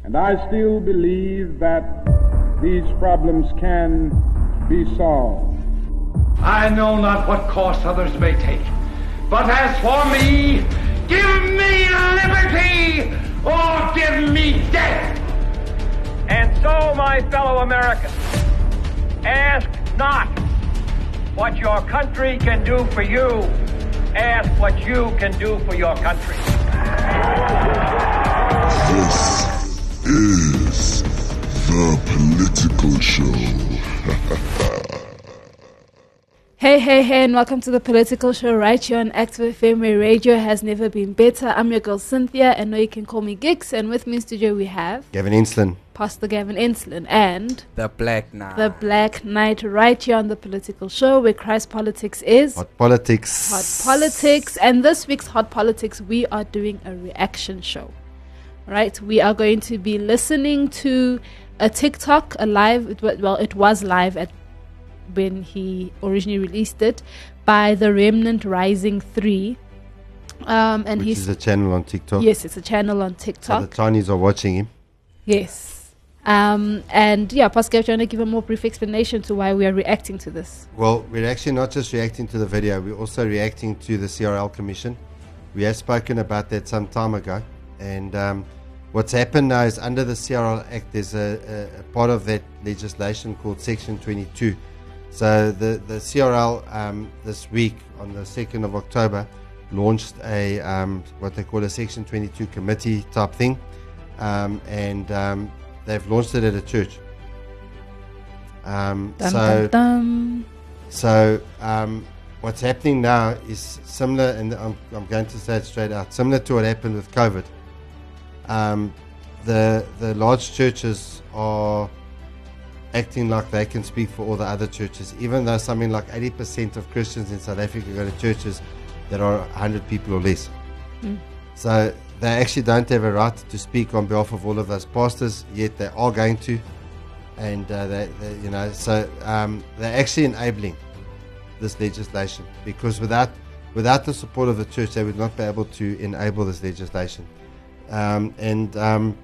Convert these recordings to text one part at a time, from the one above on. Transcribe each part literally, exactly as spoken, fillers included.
And I still believe that these problems can be solved. I know not what course others may take, but as for me, give me liberty or give me death. And so, my fellow Americans, ask not what your country can do for you. Ask what you can do for your country. This is The Political Show. Hey, hey, hey, and welcome to The Political Show right here on Active F M, where radio has never been better. I'm your girl Cynthia, and now you can call me Gix. And with me in studio we have Gavin Inslin, Pastor Gavin Inslin, and The Black Knight. The Black Knight, right here on The Political Show, where Christ politics is Hot Politics. Hot Politics. And this week's Hot Politics, we are doing a reaction show. Right? We are going to be listening to a TikTok, a live, it was, well, it was live at when he originally released it, by The Remnant Rising three. Um, and Which he's is a channel on TikTok. Yes, it's a channel on TikTok. So the Chinese are watching him. Yes. Um, and yeah, Pascal, do you want to give a more brief explanation to why we are reacting to this? Well, we're actually not just reacting to the video, we're also reacting to the C R L Commission. We have spoken about that some time ago. And um, what's happened now is under the C R L Act, there's a, a, a part of that legislation called Section twenty-two. So the, the C R L um, this week, on the second of October, launched a um, what they call a Section twenty-two committee type thing. Um, and um, they've launched it at a church. Um, dum, so dum, dum. so um, what's happening now is similar, and I'm, I'm going to say it straight out, similar to what happened with COVID. Um, the the large churches are acting like they can speak for all the other churches, even though something like eighty percent of Christians in South Africa go to churches that are one hundred people or less. Mm. So they actually don't have a right to speak on behalf of all of those pastors, yet they are going to. And uh, they, they, you know, so um, they're actually enabling this legislation, because without without the support of the church, they would not be able to enable this legislation. Um, and um,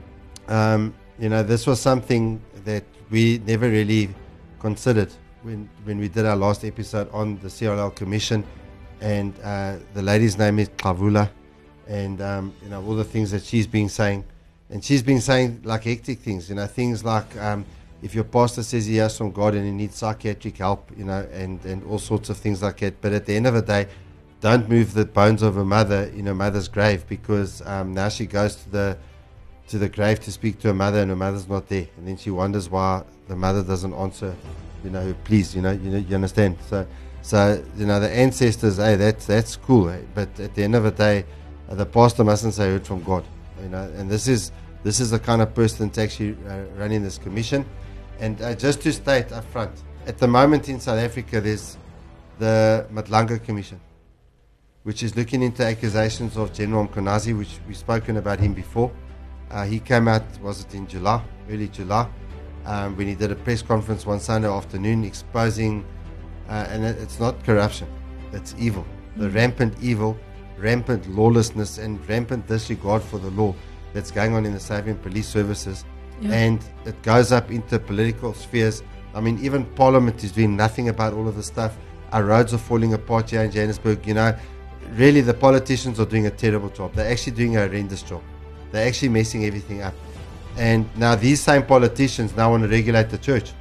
um, you know, this was something that we never really considered when when we did our last episode on the C R L Commission. And uh, the lady's name is Klavula, and um, you know, all the things that she's been saying, and she's been saying like hectic things, you know, things like um, if your pastor says he has from God and he needs psychiatric help, you know, and and all sorts of things like that. But at the end of the day, don't move the bones of her mother in her mother's grave, because um, now she goes to the to the grave to speak to her mother, and her mother's not there, and then she wonders why the mother doesn't answer, you know, please, you know, you know, you understand. So, so you know, the ancestors, hey, that's that's cool, eh? But at the end of the day, uh, the pastor mustn't say heard from God, you know. And this is this is the kind of person that's actually uh, running this commission. And uh, just to state up front, at the moment in South Africa, there's the Madlanga Commission, which is looking into accusations of General Mkonazi, which we've spoken about him before. Uh, he came out, was it in July, early July, um, when he did a press conference one Sunday afternoon exposing, uh, and it, it's not corruption, it's evil. Mm-hmm. The rampant evil, rampant lawlessness, and rampant disregard for the law that's going on in the South African police services. Yeah. And it goes up into political spheres. I mean, even Parliament is doing nothing about all of this stuff. Our roads are falling apart here in Johannesburg. You know, really the politicians are doing a terrible job. They're actually doing a horrendous job. They're actually messing everything up. And now these same politicians now want to regulate the church.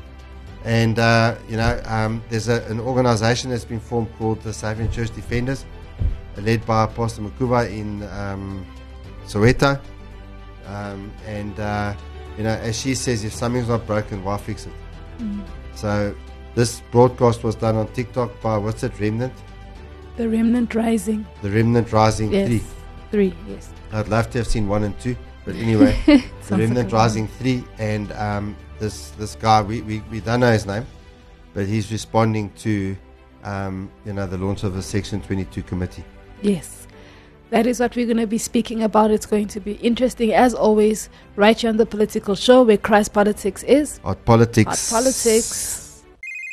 And, uh, you know, um, there's a, an organization that's been formed called the South African Church Defenders, uh, led by Pastor Makuba in um, Soweto. Um, and, uh, you know, as she says, if something's not broken, why fix it? Mm. So this broadcast was done on TikTok by, what's it, Remnant? The Remnant Rising. The Remnant Rising yes. three. Three, yes. I'd love to have seen one and two, but anyway, the Remnant like Rising three, and um, this this guy, we, we, we don't know his name, but he's responding to, um, you know, the launch of the Section twenty-two committee. Yes, that is what we're going to be speaking about. It's going to be interesting, as always, right here on The Political Show, where Christ politics is. Hot politics. Hot politics.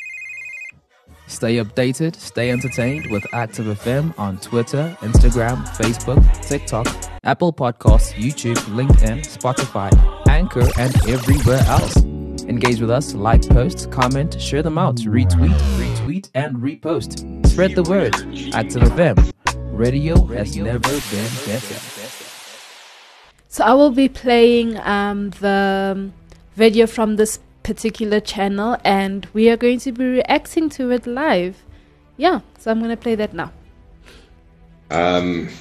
Stay updated, stay entertained with Active F M on Twitter, Instagram, Facebook, TikTok, Apple Podcasts, YouTube, LinkedIn, Spotify, Anchor, and everywhere else. Engage with us, like posts, comment, share them out, retweet, retweet, and repost. Spread the word. Active F M. Radio has never been better. So I will be playing um, the video from this particular channel, and we are going to be reacting to it live. Yeah, so I'm going to play that now. Um,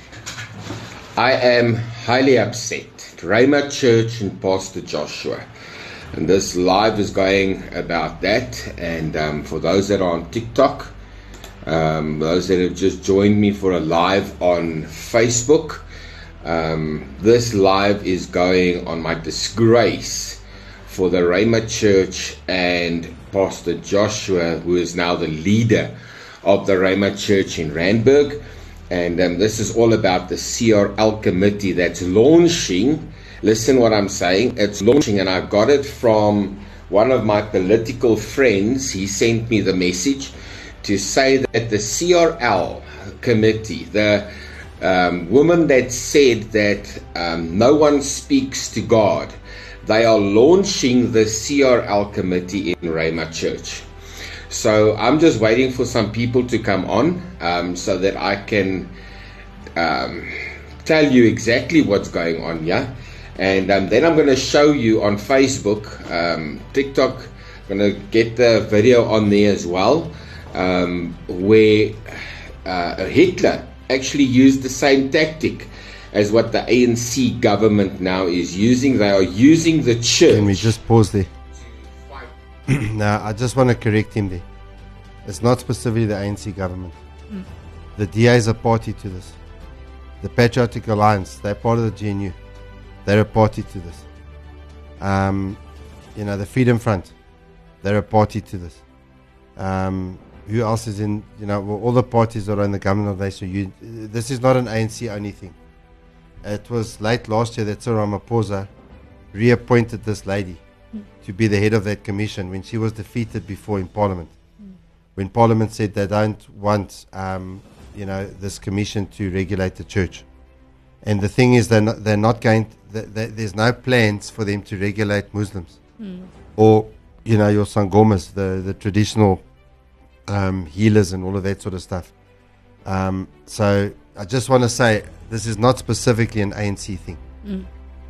I am highly upset. Rhema Church and Pastor Joshua. And this live is going about that. And um, for those that are on TikTok, um, those that have just joined me for a live on Facebook, um, this live is going on my disgrace for the Rhema Church and Pastor Joshua, who is now the leader of the Rhema Church in Randburg. And um, this is all about the C R L committee that's launching. Listen what I'm saying. It's launching, and I got it from one of my political friends. He sent me the message to say that the C R L committee, the um, woman that said that um, no one speaks to God, they are launching the C R L committee in Rhema Church. So I'm just waiting for some people to come on um, so that I can um, tell you exactly what's going on here. And um, then I'm going to show you on Facebook, um, TikTok, I'm going to get the video on there as well, um, where uh, Hitler actually used the same tactic as what the A N C government now is using. They are using the church. Can we just pause there? Now, I just want to correct him there. It's not specifically the A N C government. Mm. The D A is a party to this. The Patriotic Alliance, they're part of the G N U. They're a party to this. Um, you know, the Freedom Front, they're a party to this. Um, who else is in, you know, well, all the parties that are in the government of nation. You, this is not an A N C only thing. It was late last year that Cyril Ramaphosa reappointed this lady to be the head of that commission when she was defeated before in Parliament. Mm. When Parliament said they don't want, um, you know, this commission to regulate the church. And the thing is, they're not, they're not going, to, they, there's no plans for them to regulate Muslims. Mm. Or, you know, your Sangomas, the, the traditional um, healers and all of that sort of stuff. Um, so I just want to say, this is not specifically an A N C thing. Mm.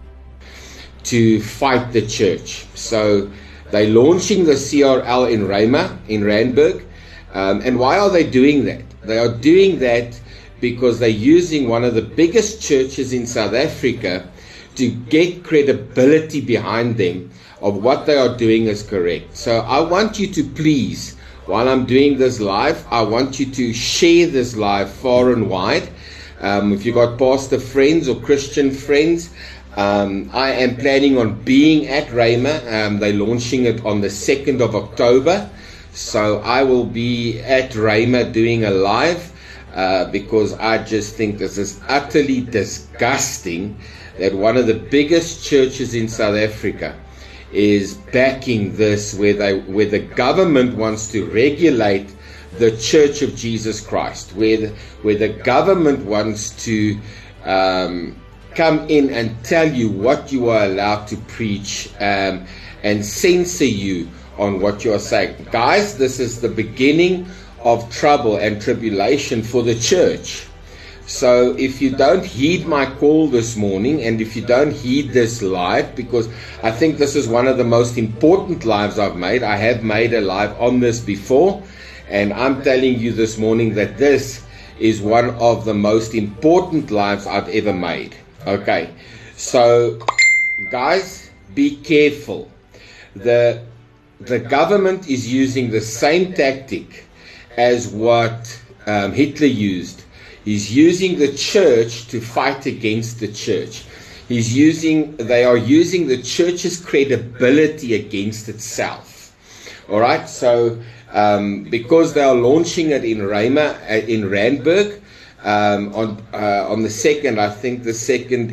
To fight the church. So they're launching the C R L in Rhema, in Randburg. Um, and why are they doing that? They are doing that because they're using one of the biggest churches in South Africa to get credibility behind them of what they are doing is correct. So I want you to please, while I'm doing this live, I want you to share this live far and wide. Um, if you've got pastor friends or Christian friends, Um, I am planning on being at Rhema. Um, they're launching it on the second of October. So I will be at Rhema doing a live uh, because I just think this is utterly disgusting that one of the biggest churches in South Africa is backing this, where they, where the government wants to regulate the Church of Jesus Christ, where the, where the government wants to um, come in and tell you what you are allowed to preach um, and censor you on what you are saying. Guys, this is the beginning of trouble and tribulation for the church. So if you don't heed my call this morning, and if you don't heed this live, because I think this is one of the most important lives I've made. I have made a live on this before, and I'm telling you this morning that this is one of the most important lives I've ever made. Okay, so guys, be careful. The the government is using the same tactic as what um, Hitler used. He's using the church to fight against the church. He's using, they are using the church's credibility against itself. All right, so um, because they are launching it in Rhema, uh, in Randburg, Um, on uh, on the second, I think the second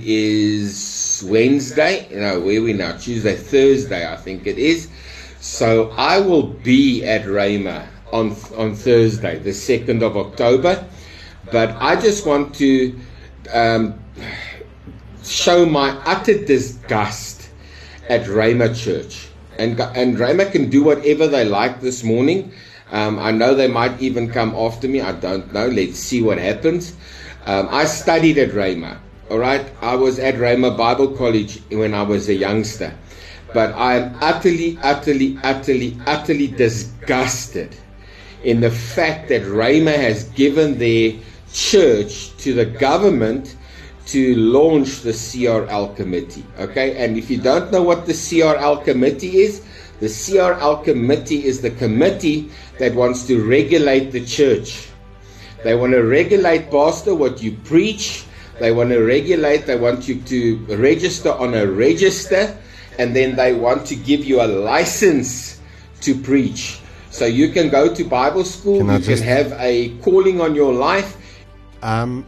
is Wednesday. You know, where we now? Tuesday, Thursday, I think it is. So I will be at Rhema on on Thursday, the second of October. But I just want to um, show my utter disgust at Rhema Church. And, and Rhema can do whatever they like this morning. Um, I know they might even come after me. I don't know. Let's see what happens. Um, I studied at Rhema. All right. I was at Rhema Bible College when I was a youngster. But I am utterly, utterly, utterly, utterly disgusted in the fact that Rhema has given their church to the government to launch the C R L committee. Okay, and if you don't know what the C R L committee is, the C R L committee is the committee that wants to regulate the church. They want to regulate, Pastor, what you preach. They want to regulate, they want you to register on a register, and then they want to give you a license to preach. So you can go to Bible school, Can I you just- can have a calling on your life. Um,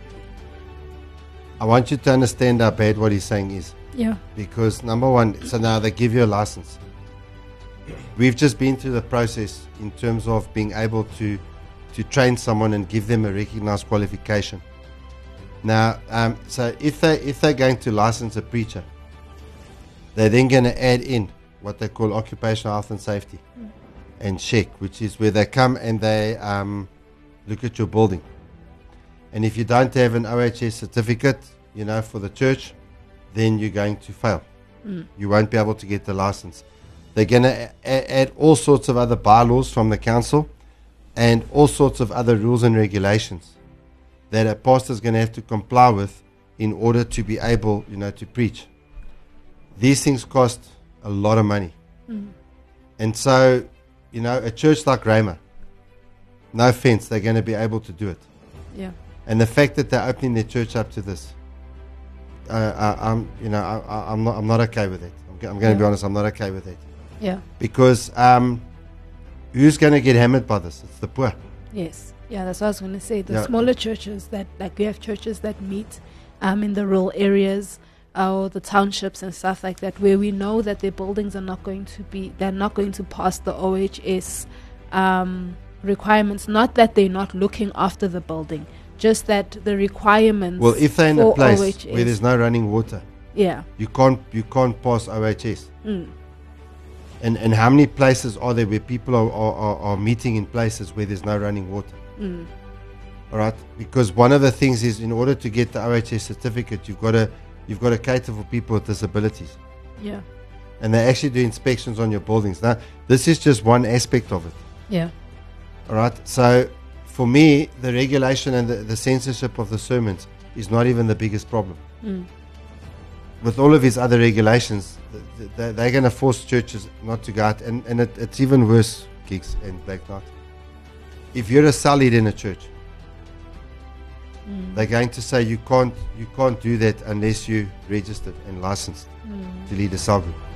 I want you to understand how bad what he's saying is. Yeah. Because number one, so now they give you a license. We've just been through the process in terms of being able to to train someone and give them a recognized qualification. Now, um, so if they if they're going to license a preacher, they're then going to add in what they call occupational health and safety mm. and check, which is where they come and they um, look at your building. And if you don't have an O H S certificate, you know, for the church, then you're going to fail. Mm. You won't be able to get the license. They're going to a- add all sorts of other bylaws from the council and all sorts of other rules and regulations that a pastor is going to have to comply with in order to be able, you know, to preach. These things cost a lot of money. Mm. And so, you know, a church like Rhema, no offense, they're going to be able to do it. Yeah. And the fact that they're opening their church up to this, uh, I, I'm, you know, I, I, I'm not, I'm not okay with it. I'm, g- I'm going to Yeah. be honest, I'm not okay with it. Yeah. Because um, who's going to get hammered by this? It's the poor. Yes. Yeah, that's what I was going to say. The Yeah. smaller churches that, like, we have churches that meet um, in the rural areas uh, or the townships and stuff like that, where we know that their buildings are not going to be, they're not going to pass the O H S um, requirements. Not that they're not looking after the building, just that the requirements. Well, if they're in a for place O H S, where there's no running water, yeah, you can't you can't pass O H S. Mm. And and how many places are there where people are, are, are, are meeting in places where there's no running water? Mm. All right, because one of the things is, in order to get the O H S certificate, you've got to you've got to cater for people with disabilities, yeah, and they actually do inspections on your buildings. Now, this is just one aspect of it. yeah, All right, so for me, the regulation and the, the censorship of the sermons is not even the biggest problem. Mm. With all of his other regulations, th- th- they're going to force churches not to go out, and, and it, it's even worse, Gigs and Black Knight. If you're a cell leader in a church, Mm. they're going to say you can't you can't do that unless you registered and licensed Mm. to lead a cell group.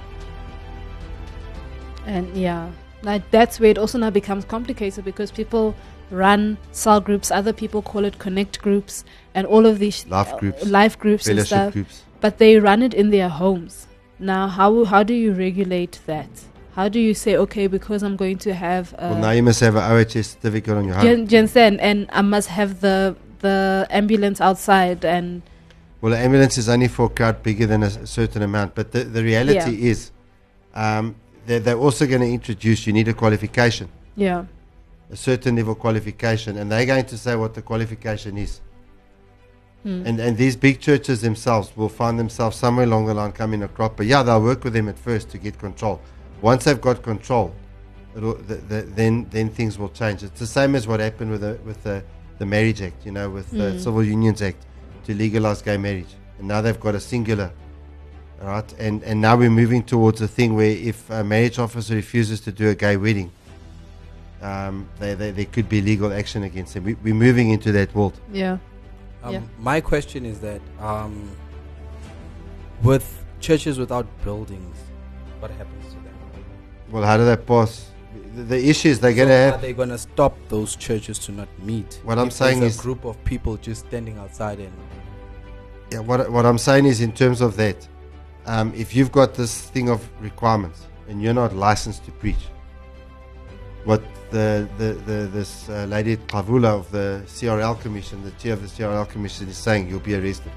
And yeah, like that's where it also now becomes complicated, because people run cell groups, other people call it connect groups, and all of these Life groups, uh, life groups and fellowship stuff. groups. But they run it in their homes. Now, how how do you regulate that? How do you say, okay, because I'm going to have a Well, now you must have an O H S certificate on your home. Jen- Jensen, and I must have the the ambulance outside, and Well, the ambulance is only for a crowd bigger than a, s- a certain amount. But the, the reality Yeah. is, um, they're, they're also going to introduce, you need a qualification, yeah, a certain level qualification, and they're going to say what the qualification is. Hmm. And and these big churches themselves will find themselves somewhere along the line coming a crop. But yeah, they'll work with them at first to get control. Once they've got control, it'll, the, the, then then things will change. It's the same as what happened with the with the, the Marriage Act, you know, with the Mm. Civil Unions Act to legalize gay marriage. And now they've got a singular, all right? And and now we're moving towards a thing where if a marriage officer refuses to do a gay wedding, um, they, they, there could be legal action against them. We, we're moving into that world. yeah, Um, Yeah. My question is that um, with churches without buildings, what happens to them? Well, how do they pass? The, the issue is they're going to So have. are they going to stop those churches to not meet? What I'm If saying there's is- a group of people just standing outside and Yeah, what what I'm saying is, in terms of that, um, if you've got this thing of requirements and you're not licensed to preach, what the the, the this uh, lady Pavula of the C R L Commission, the chair of the C R L Commission, is saying, you'll be arrested.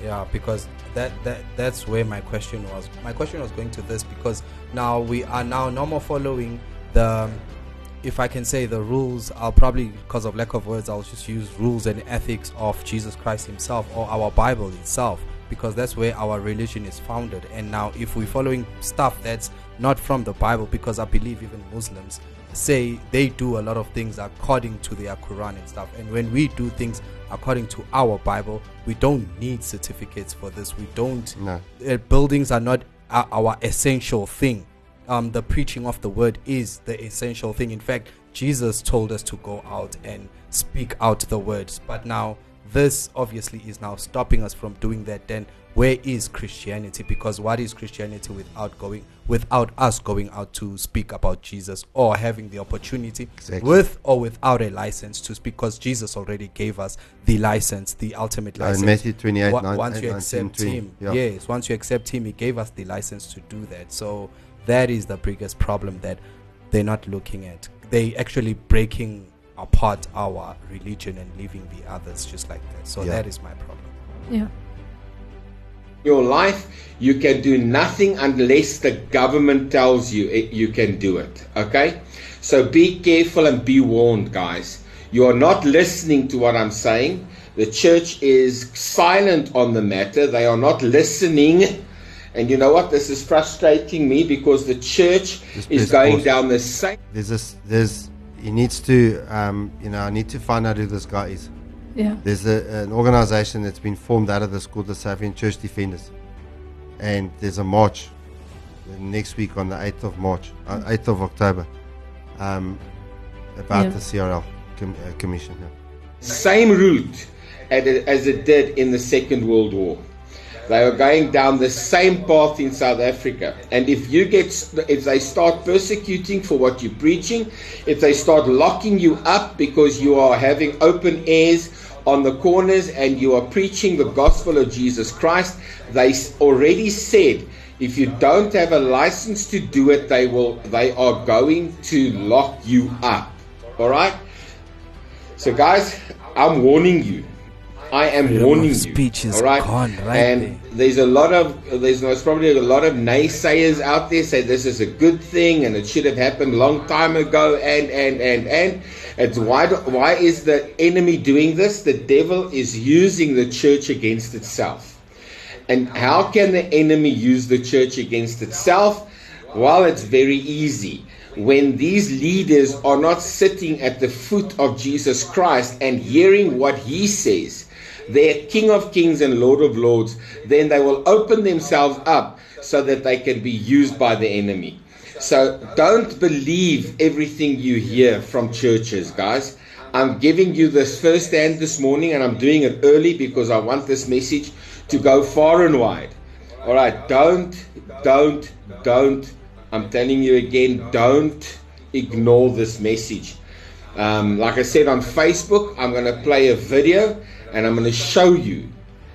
Yeah, because that, that that's where my question was. My question was going to this because now we are now no more following the, if I can say the rules, I'll probably, because of lack of words, I'll just use rules and ethics of Jesus Christ himself or our Bible itself, because that's where our religion is founded. And now if we're following stuff that's not from the Bible, because I believe even Muslims say they do a lot of things according to their Quran and stuff, and when we do things according to our Bible, we don't need certificates for this. We don't No. uh, buildings are not our, our essential thing. Um, the preaching of the word is the essential thing. In fact, Jesus told us to go out and speak out the words, but now this obviously is now stopping us from doing that. Then where is Christianity? Because what is Christianity without going without us going out to speak about Jesus, or having the opportunity Exactly. with or without a license to speak? Because Jesus already gave us the license, the ultimate Uh, in license. Matthew twenty-eight, Wa- nine- once you nineteen, accept twenty, him, yeah. yes, once you accept him, he gave us the license to do that. So that is the biggest problem that they're not looking at. They actually breaking apart our religion and leaving the others just like that. So Yeah. that is my problem. Yeah. Your life, you can do nothing unless the government tells you it, you can do it. Okay? So be careful and be warned, guys. You are not listening to what I'm saying. The church is silent on the matter. They are not listening. And you know what? This is frustrating me because the church Just is press going pause. down the same. There's this, there's, he needs to, um, you know, I need to find out who this guy is. Yeah. There's a, an organization that's been formed out of this called the Savian Church Defenders. And there's a march next week on the eighth of March, uh, eighth of October, um, about Yeah. the C R L com- uh, Commission. Yeah. Same route as it, as it did in the Second World War. They are going down the same path in South Africa. And if you get, if they start persecuting for what you're preaching, if they start locking you up because you are having open airs on the corners and you are preaching the gospel of Jesus Christ, they already said if you don't have a license to do it, they will, they are going to lock you up. All right. So, guys, I'm warning you. I am Freedom warning of you. speech is all right? gone right and there. there's a lot of there's, there's probably a lot of naysayers out there say this is a good thing and it should have happened a long time ago. And and and and it's why do, why is the enemy doing this? The devil is using the church against itself. And how can the enemy use the church against itself? Well, it's very easy. When these leaders are not sitting at the foot of Jesus Christ and hearing what he says, they're King of Kings and Lord of Lords, then they will open themselves up so that they can be used by the enemy. So don't believe everything you hear from churches, guys. I'm giving you this firsthand this morning, and I'm doing it early because I want this message to go far and wide. All right, don't, don't, don't, I'm telling you again, don't ignore this message. Um, like I said on Facebook, I'm going to play a video and I'm going to show you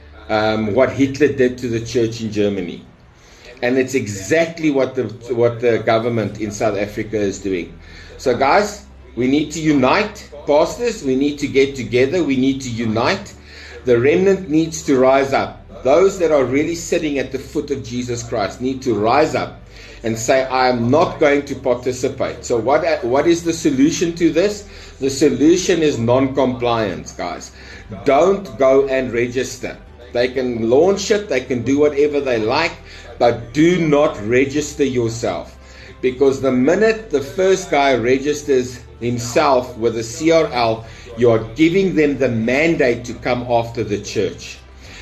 um, what Hitler did to the church in Germany. And it's exactly what the what the government in South Africa is doing. So guys, we need to unite. Pastors, we need to get together. We need to unite. The remnant needs to rise up. Those that are really sitting at the foot of Jesus Christ need to rise up and say, I am not going to participate. So what what is the solution to this? The solution is non-compliance, guys. Don't go and register. They can launch it, they can do whatever they like, but do not register yourself. Because the minute the first guy registers himself with a C R L, you are giving them the mandate to come after the church.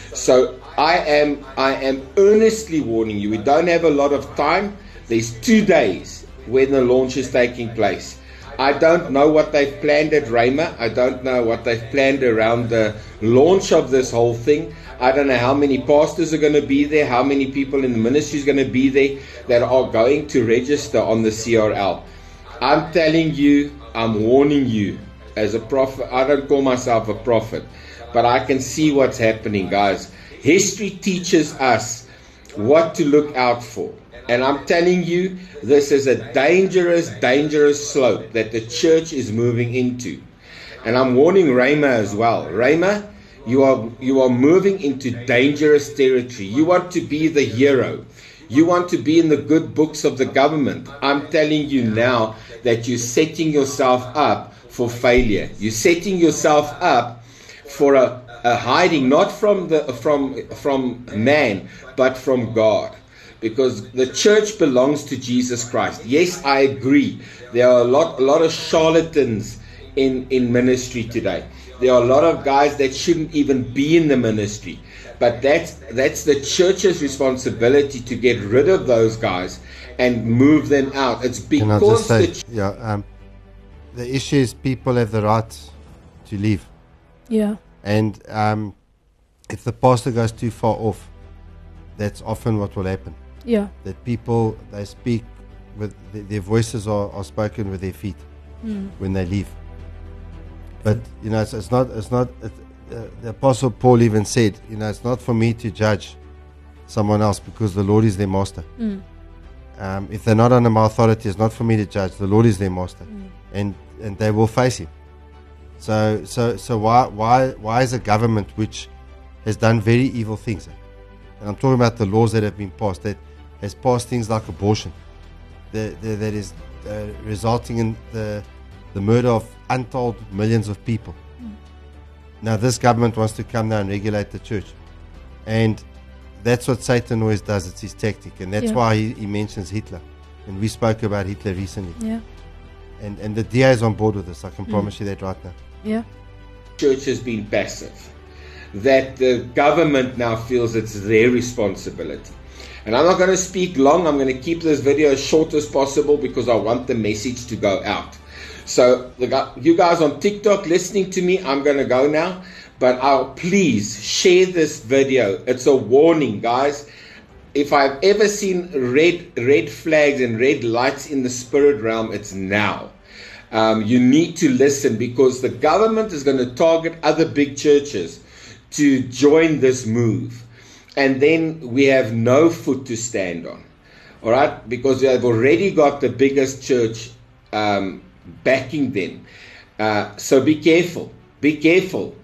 So I am I am earnestly warning you, we don't have a lot of time. There's two days when the launch is taking place. I don't know what they've planned at Rhema. I don't know what they've planned around the launch of this whole thing. I don't know how many pastors are going to be there, how many people in the ministry is going to be there that are going to register on the C R L. I'm telling you, I'm warning you as a prophet. I don't call myself a prophet, but I can see what's happening, guys. History teaches us what to look out for. And I'm telling you, this is a dangerous, dangerous slope that the church is moving into. And I'm warning Rhema as well. Rhema, You are you are moving into dangerous territory. You want to be the hero. You want to be in the good books of the government. I'm telling you now that you're setting yourself up for failure. You're setting yourself up for a, a hiding, not from the from from man, but from God. Because the church belongs to Jesus Christ. Yes, I agree. There are a lot a lot of charlatans in, in ministry today. There are a lot of guys that shouldn't even be in the ministry. But that's that's the church's responsibility to get rid of those guys and move them out. It's Can I just because say, the ch- yeah, um, the issue is people have the right to leave. Yeah. And um, if the pastor goes too far off, that's often what will happen. Yeah. That people, they speak with, the, their voices are, are spoken with their feet Mm. when they leave. But, you know, it's, it's not, it's not, it, uh, the Apostle Paul even said, you know, it's not for me to judge someone else because the Lord is their master. Mm. Um, if they're not under my authority, it's not for me to judge. The Lord is their master. Mm. And, and they will face him. So, so, so why, why, why is a government which has done very evil things, and I'm talking about the laws that have been passed, that has passed things like abortion, that, that, that is uh, resulting in the, the murder of untold millions of people. Mm. Now, this government wants to come down and regulate the church. And that's what Satan always does. It's his tactic. And that's Yeah. why he, he mentions Hitler. And we spoke about Hitler recently. Yeah. And, and the D A is on board with this. I can Mm. promise you that right now. Yeah. church has been passive, that the government now feels it's their responsibility. And I'm not going to speak long. I'm going to keep this video as short as possible because I want the message to go out. So the guy, you guys on TikTok listening to me, I'm going to go now. But I'll please share this video. It's a warning, guys. If I've ever seen red red flags and red lights in the spirit realm, it's now. Um, you need to listen because the government is going to target other big churches to join this move. And then we have no foot to stand on. All right? Because they have already got the biggest church um, backing them. Uh, so be careful. Be careful.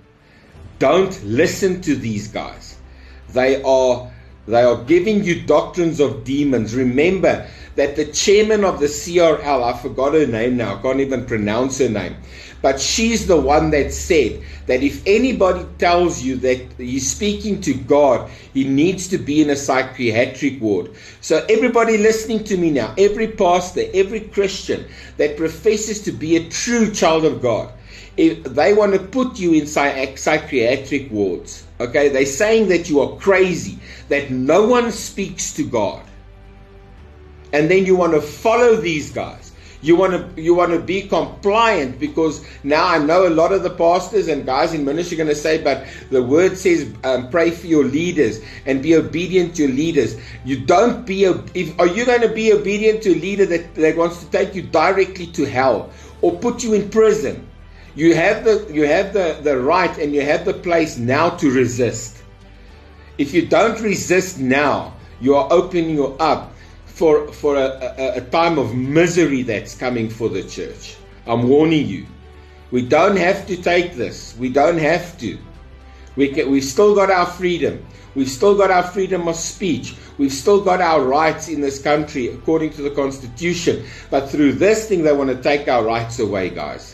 Don't listen to these guys. They are they are giving you doctrines of demons. Remember that the chairman of the C R L, I forgot her name now, I can't even pronounce her name, but she's the one that said that if anybody tells you that he's speaking to God, he needs to be in a psychiatric ward. So everybody listening to me now, every pastor, every Christian that professes to be a true child of God, if they want to put you in psych- psychiatric wards, okay, they're saying that you are crazy, that no one speaks to God. And then you want to follow these guys. You want to you want to be compliant because now I know a lot of the pastors and guys in ministry are going to say, but the word says um, pray for your leaders and be obedient to your leaders. You don't be, if, are you going to be obedient to a leader that, that wants to take you directly to hell or put you in prison? You have the you have the, the right and you have the place now to resist. If you don't resist now, you are opening you up for for a, a, a time of misery that's coming for the church. I'm warning you. We don't have to take this. We don't have to. We can, we've still got our freedom. We've still got our freedom of speech. We've still got our rights in this country according to the Constitution. But through this thing, they want to take our rights away, guys.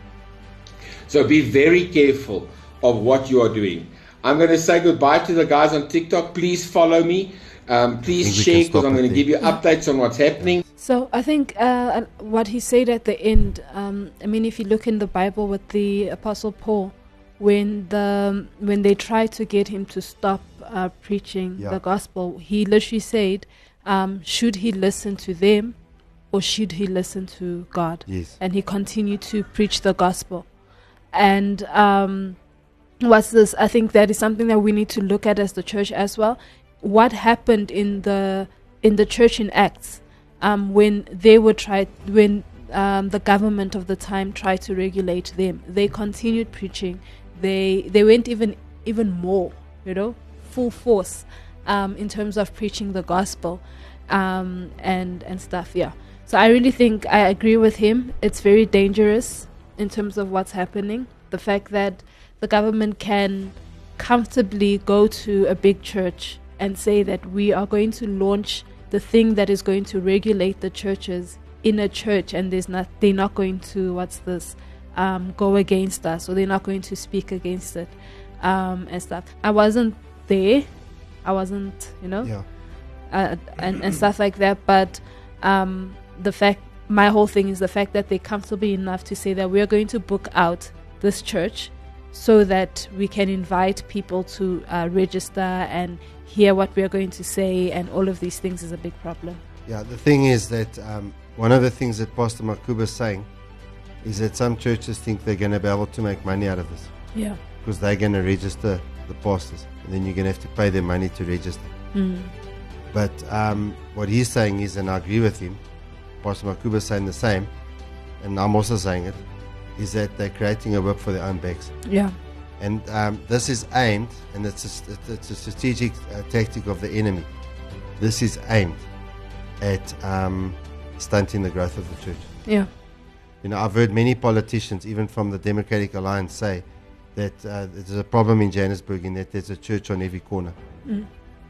So be very careful of what you are doing. I'm going to say goodbye to the guys on TikTok. Please follow me. Um, please share because I'm going to give you updates on what's happening. So I think uh, what he said at the end, um, I mean, if you look in the Bible with the Apostle Paul, when the when they tried to get him to stop uh, preaching Yeah. the gospel, he literally said, um, should he listen to them or should he listen to God? Yes. And he continued to preach the gospel. And um, what's this? I think that is something that we need to look at as the church as well. What happened in the in the church in Acts um, when they were tried when um, the government of the time tried to regulate them? They continued preaching. They they went even even more, you know, full force um, in terms of preaching the gospel um, and and stuff. Yeah. So I really think I agree with him. It's very dangerous in terms of what's happening. The fact that the government can comfortably go to a big church and say that we are going to launch the thing that is going to regulate the churches in a church, and there's not they're not going to what's this um, go against us, or they're not going to speak against it um, and stuff. I wasn't there. I wasn't, you know, Yeah. uh, and, and stuff like that. But um, the fact, my whole thing is the fact that they're comfortable enough to say that we're going to book out this church so that we can invite people to uh, register and hear what we're going to say, and all of these things is a big problem. Yeah, the thing is that um, one of the things that Pastor Makuba is saying is that some churches think they're going to be able to make money out of this Yeah. because they're going to register the pastors, and then you're going to have to pay them money to register. Mm. But um, what he's saying is, and I agree with him, Pastor Makuba is saying the same, and I'm also saying it, is that they're creating a whip for their own backs. Yeah. And um, this is aimed, and it's a, it's a strategic uh, tactic of the enemy. This is aimed at um, stunting the growth of the church. Yeah. You know, I've heard many politicians, even from the Democratic Alliance, say that uh, there's a problem in Johannesburg in that there's a church on every corner. Mm.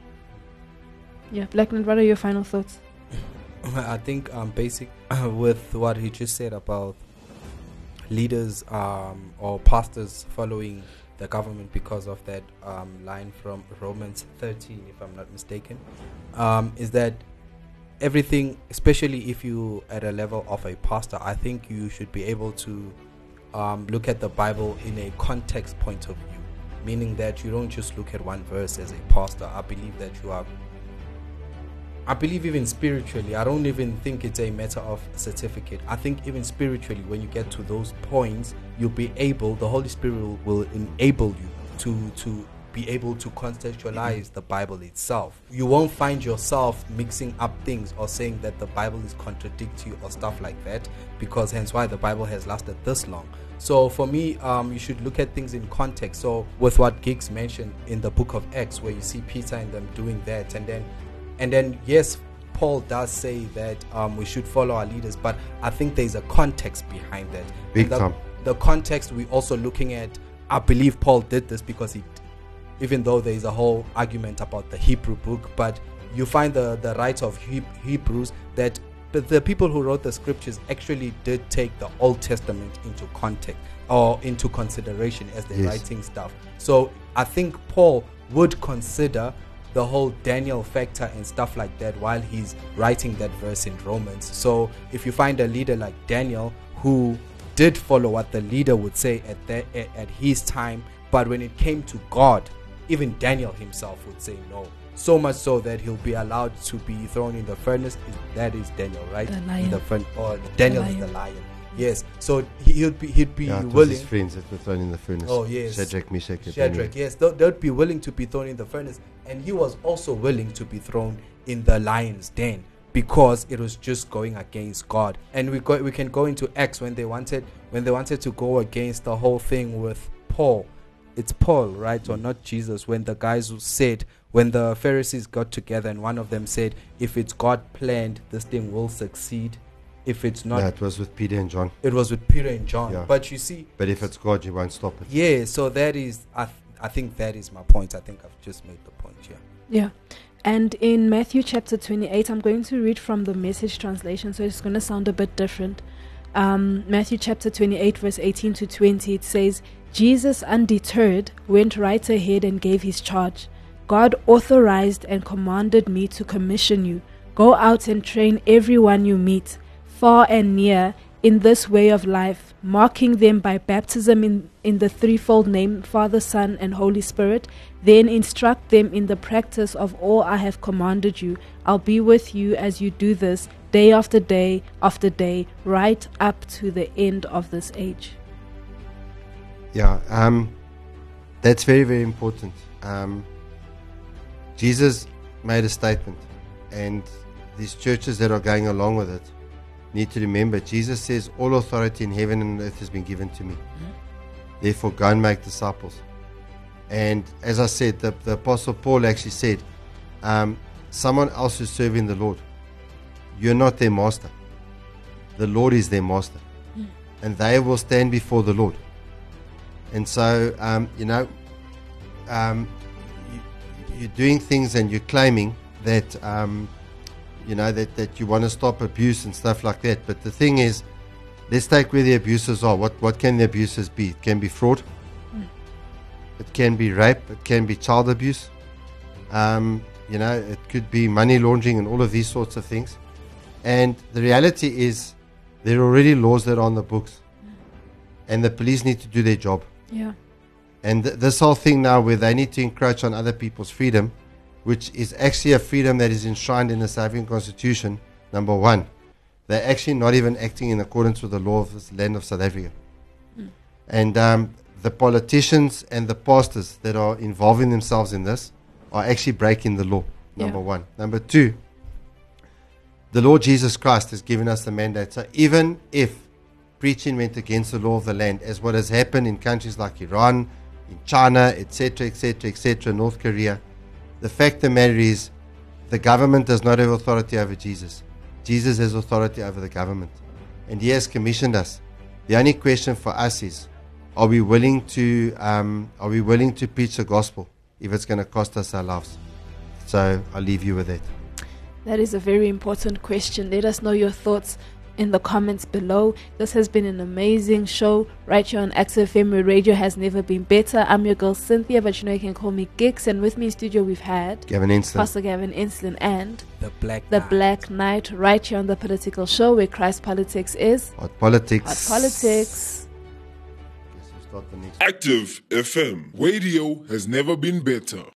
Yeah. Blackman, what are your final thoughts? I think um, basic with what he just said about leaders um, or pastors following the government because of that um, line from Romans thirteen, if I'm not mistaken, um, is that everything, especially if you at a level of a pastor, I think you should be able to um, look at the Bible in a context point of view, meaning that you don't just look at one verse as a pastor. I believe that you are I believe even spiritually, I don't even think it's a matter of certificate. I think even spiritually, when you get to those points, you'll be able, the Holy Spirit will, will enable you to, to be able to contextualize the Bible itself. You won't find yourself mixing up things or saying that the Bible is contradictory or stuff like that, because hence why the Bible has lasted this long. So for me, um, you should look at things in context. So with what Giggs mentioned in the book of Acts, where you see Peter and them doing that, and then And then, yes, Paul does say that um, we should follow our leaders, but I think there's a context behind that. Big the, time. The context we're also looking at, I believe Paul did this because he, even though there's a whole argument about the Hebrew book, but you find the, the writer of he- Hebrews that the, the people who wrote the scriptures actually did take the Old Testament into context or into consideration as they're Yes. writing stuff. So I think Paul would consider the whole Daniel factor and stuff like that while he's writing that verse in Romans. So if you find a leader like Daniel who did follow what the leader would say at that at, at his time, but when it came to God, even Daniel himself would say no. So much so that he'll be allowed to be thrown in the furnace. That is Daniel, right? The lion. In the furnace, or Daniel The is the lion. lion. Yes. So he, he'd be he'd be Yeah, it was willing. his friends that were thrown in the furnace. Oh, yes. Shadrach, Meshach, and Shadrach, Abednego. yes, they would be willing to be thrown in the furnace, and he was also willing to be thrown in the lion's den because it was just going against God. And we go, we can go into Acts when they wanted when they wanted to go against the whole thing with Paul. It's Paul, right, or not Jesus? When the guys who said, when the Pharisees got together, and one of them said, "If it's God planned, this thing will succeed. If it's not," No, it was with Peter and John. it was with Peter and John. Yeah. But you see, But if it's God, you won't stop it. yeah, so that is, I, th- I think that is my point. I think I've just made the point, yeah. Yeah. And in Matthew chapter twenty-eight, I'm going to read from the Message translation, so it's going to sound a bit different. Um, Matthew chapter twenty-eight, verse eighteen to twenty, it says, Jesus, undeterred, went right ahead and gave his charge. God authorized and commanded me to commission you. Go out and train everyone you meet, far and near, in this way of life, marking them by baptism in, in the threefold name, Father, Son, and Holy Spirit. Then instruct them in the practice of all I have commanded you. I'll be with you as you do this, day after day after day, right up to the end of this age. Yeah, um, that's very, very important. Um, Jesus made a statement, and these churches that are going along with it need to remember, Jesus says, all authority in heaven and earth has been given to me. Mm-hmm. Therefore, go and make disciples. And as I said, the, the Apostle Paul actually said, um, someone else who's serving the Lord, you're not their master. The Lord is their master. Mm. And they will stand before the Lord. And so, um, you know, um, you, you're doing things and you're claiming that, um, you know, that, that you want to stop abuse and stuff like that. But the thing is, let's take where the abusers are. What, what can the abusers be? It can be fraud. Mm. It can be rape. It can be child abuse. Um, you know, it could be money laundering and all of these sorts of things. And the reality is there are already laws that are on the books. And the police need to do their job. Yeah. And th- this whole thing now where they need to encroach on other people's freedom, which is actually a freedom that is enshrined in the South African Constitution, number one. They're actually not even acting in accordance with the law of this land of South Africa. Mm. And um, the politicians and the pastors that are involving themselves in this are actually breaking the law, number yeah. one. Number two, the Lord Jesus Christ has given us the mandate. So even if preaching went against the law of the land, as what has happened in countries like Iran, in China, et cetera, et cetera, et cetera, North Korea, the fact of the matter is the government does not have authority over Jesus. Jesus has authority over the government. And he has commissioned us. The only question for us is, are we willing to um, are we willing to preach the gospel if it's going to cost us our lives? So I'll leave you with that. That is a very important question. Let us know your thoughts in the comments below. This has been an amazing show right here on Active F M, where radio has never been better. I'm your girl Cynthia, but you know you can call me Gix. And with me in studio we've had Gavin Enslin, Pastor Gavin Enslin, and the Black the Knight. Black Knight, right here on the Political Show, where Christ politics is hot politics. Hot politics. Guess we'll start the next Active F M. Radio has never been better.